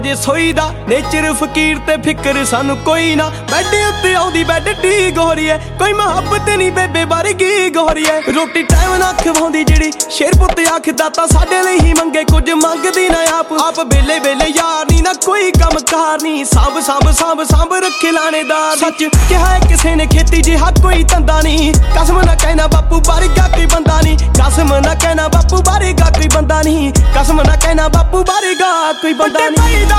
ਜੇ ਸੋਈ ਦਾ ਨੇਚਰ ਫਕੀਰ ਤੇ ਫਿਕਰ ਸਾਨੂੰ ਕੋਈ ਨਾ। ਬੈੱਡ ਉੱਤੇ ਆਉਂਦੀ ਬੈੱਡ ਟੀ ਗੋਰੀਏ, ਕੋਈ ਮੁਹੱਬਤ ਨਹੀਂ ਬੇਬੇ ਵਰਗੀ ਗੋਰੀਏ। ਰੋਟੀ ਟਾਈਮ ਨਾਲ ਖਵਾਉਂਦੀ ਜਿਹੜੀ ਸ਼ੇਰ ਪੁੱਤ ਆਖਦਾ ਤਾਂ ਸਾਡੇ ਲਈ ਹੀ ਮੰਗੇ, ਕੁਝ ਮੰਗਦੀ ਨਾ ਆਪ ਵੇਲੇ ਵੇਲੇ ਯਾਰ ਨੀ ਨਾ ਕੋਈ ਕੰਮ ਕਾਰ ਨੀ। ਸਾਂਭ ਰੱਖੇ ਲਾਣੇਦਾਰ। ਸੱਚ ਕਿਹਾ ਕਿਸੇ ਨੇ ਖੇਤੀ ਜਿਹਾ ਕੋਈ ਧੰਦਾ ਨੀ। ਕਸਮ ਨਾ ਕਹਿਣਾ ਬਾਪੂ ਵਰਗਾ ਕੋਈ ਬੰਦਾ ਨੀ। ਕਸਮ ਨਾ ਕਹਿਣਾ ਬਾਪੂ ਵਰਗਾ ਕੋਈ ਬੰਦਾ ਨੀ। ਕਸਮ ਨਾ ਕਹਿਣਾ ਬਾਪੂ ਵਰਗਾ ਕੋਈ ਬੰਦਾ ਨੀ।